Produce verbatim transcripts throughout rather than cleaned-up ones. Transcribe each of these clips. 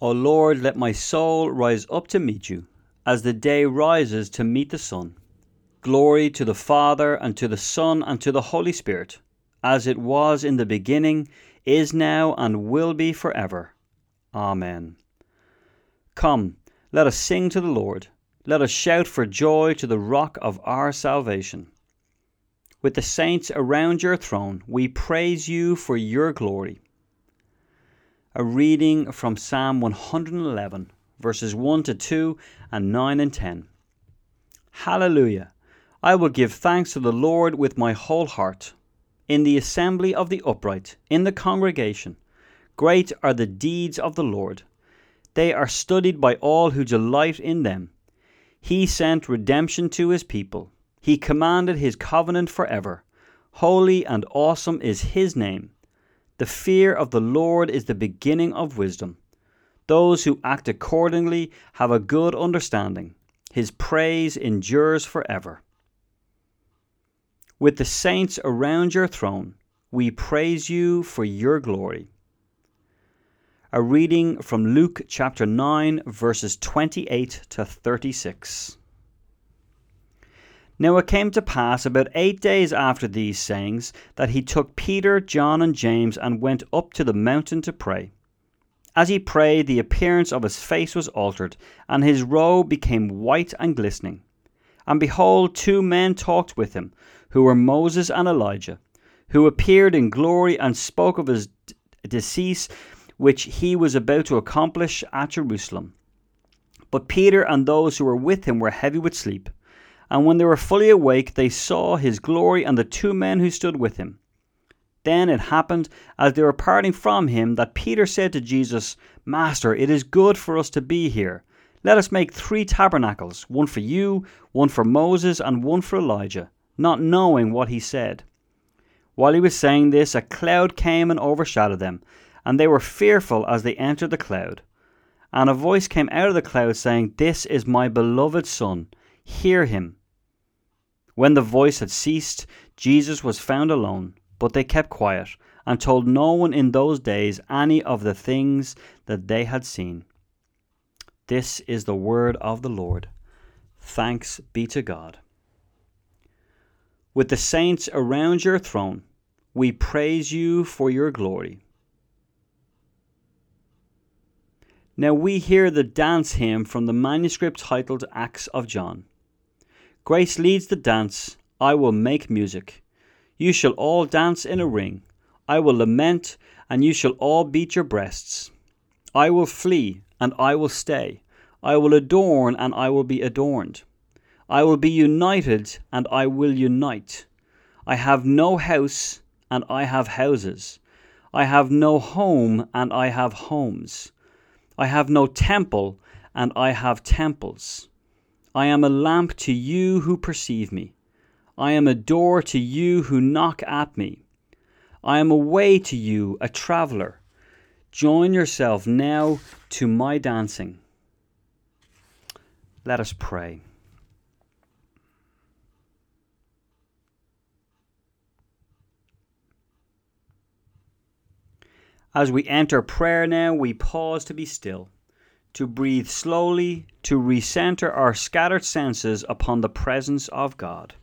O Lord, let my soul rise up to meet you, as the day rises to meet the sun. Glory to the Father, and to the Son, and to the Holy Spirit, as it was in the beginning, is now, and will be forever. Amen. Come, let us sing to the Lord. Let us shout for joy to the rock of our salvation. With the saints around your throne, we praise you for your glory. A reading from Psalm one hundred eleven, verses one to two and nine and ten. Hallelujah! I will give thanks to the Lord with my whole heart. In the assembly of the upright, in the congregation, great are the deeds of the Lord. They are studied by all who delight in them. He sent redemption to his people. He commanded his covenant forever. Holy and awesome is his name. The fear of the Lord is the beginning of wisdom. Those who act accordingly have a good understanding. His praise endures forever. With the saints around your throne, we praise you for your glory. A reading from Luke chapter nine, verses twenty-eight to thirty-six. Now it came to pass about eight days after these sayings that he took Peter, John, and James and went up to the mountain to pray. As he prayed, the appearance of his face was altered, and his robe became white and glistening. And behold, two men talked with him, who were Moses and Elijah, who appeared in glory and spoke of his d- decease, which he was about to accomplish at Jerusalem. But Peter and those who were with him were heavy with sleep. And when they were fully awake, they saw his glory and the two men who stood with him. Then it happened, as they were parting from him, that Peter said to Jesus, Master, it is good for us to be here. Let us make three tabernacles, one for you, one for Moses, and one for Elijah, not knowing what he said. While he was saying this, a cloud came and overshadowed them, and they were fearful as they entered the cloud. And a voice came out of the cloud saying, This is my beloved Son, hear him. When the voice had ceased, Jesus was found alone, but they kept quiet, and told no one in those days any of the things that they had seen. This is the word of the Lord. Thanks be to God. With the saints around your throne, we praise you for your glory. Now we hear the dance hymn from the manuscript titled Acts of John. Grace leads the dance, I will make music. You shall all dance in a ring. I will lament, and you shall all beat your breasts. I will flee, and I will stay. I will adorn, and I will be adorned. I will be united, and I will unite. I have no house, and I have houses. I have no home, and I have homes. I have no temple, and I have temples. I am a lamp to you who perceive me. I am a door to you who knock at me. I am a way to you, a traveler. Join yourself now to my dancing. Let us pray. As we enter prayer now, we pause to be still, to breathe slowly, to recenter our scattered senses upon the presence of God.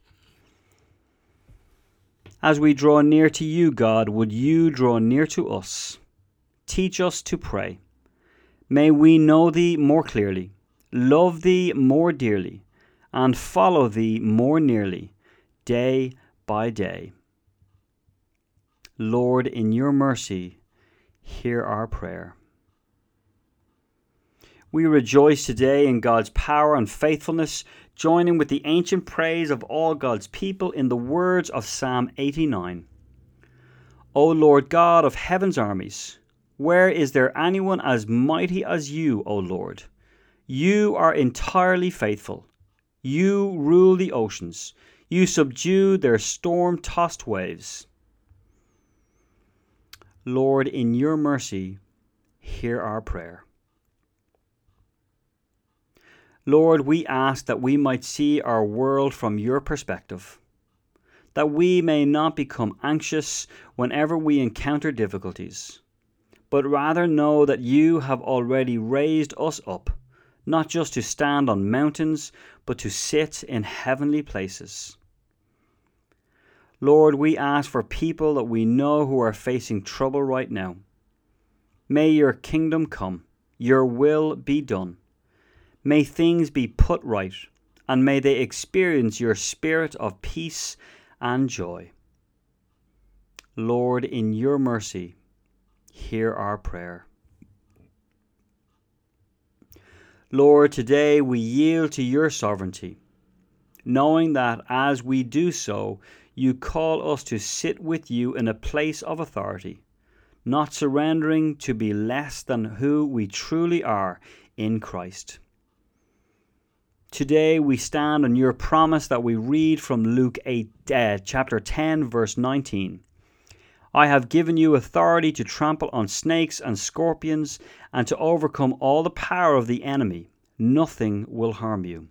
As we draw near to you, God, would you draw near to us? Teach us to pray. May we know thee more clearly, love thee more dearly, and follow thee more nearly, day by day. Lord, in your mercy, hear our prayer. We rejoice today in God's power and faithfulness, joining with the ancient praise of all God's people in the words of Psalm eighty-nine. O Lord God of heaven's armies, where is there anyone as mighty as you, O Lord? You are entirely faithful. You rule the oceans. You subdue their storm-tossed waves. Lord, in your mercy, hear our prayer. Lord, we ask that we might see our world from your perspective, that we may not become anxious whenever we encounter difficulties, but rather know that you have already raised us up, not just to stand on mountains, but to sit in heavenly places. Lord, we ask for people that we know who are facing trouble right now. May your kingdom come, your will be done. May things be put right, and may they experience your spirit of peace and joy. Lord, in your mercy, hear our prayer. Lord, today we yield to your sovereignty, knowing that as we do so, you call us to sit with you in a place of authority, not surrendering to be less than who we truly are in Christ. Today we stand on your promise that we read from Luke eight, uh, chapter ten, verse nineteen. I have given you authority to trample on snakes and scorpions and to overcome all the power of the enemy. Nothing will harm you.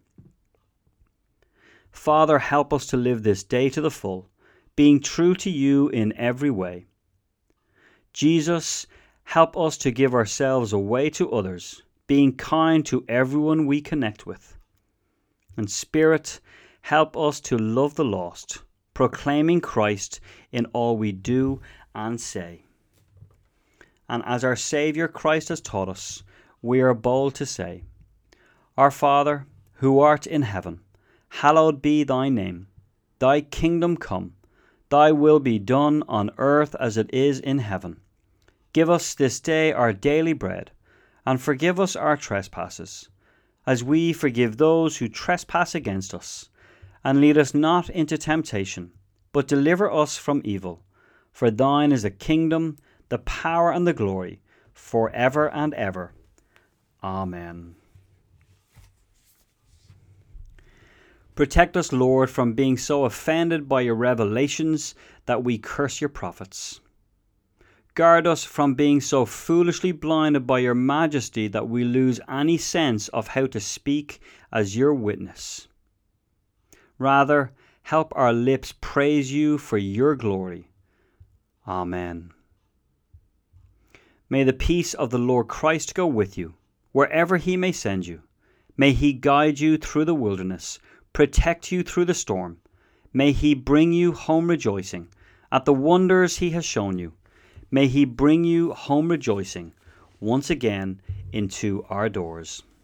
Father, help us to live this day to the full, being true to you in every way. Jesus, help us to give ourselves away to others, being kind to everyone we connect with. And Spirit, help us to love the lost, proclaiming Christ in all we do and say. And as our Saviour Christ has taught us, we are bold to say, Our Father, who art in heaven, hallowed be thy name. Thy kingdom come, thy will be done on earth as it is in heaven. Give us this day our daily bread, and forgive us our trespasses, as we forgive those who trespass against us. And lead us not into temptation, but deliver us from evil. For thine is the kingdom, the power, and the glory, forever and ever. Amen. Protect us, Lord, from being so offended by your revelations that we curse your prophets. Guard us from being so foolishly blinded by your majesty that we lose any sense of how to speak as your witness. Rather, help our lips praise you for your glory. Amen. May the peace of the Lord Christ go with you, wherever he may send you. May he guide you through the wilderness, protect you through the storm. May he bring you home rejoicing at the wonders he has shown you. May he bring you home rejoicing once again into our doors.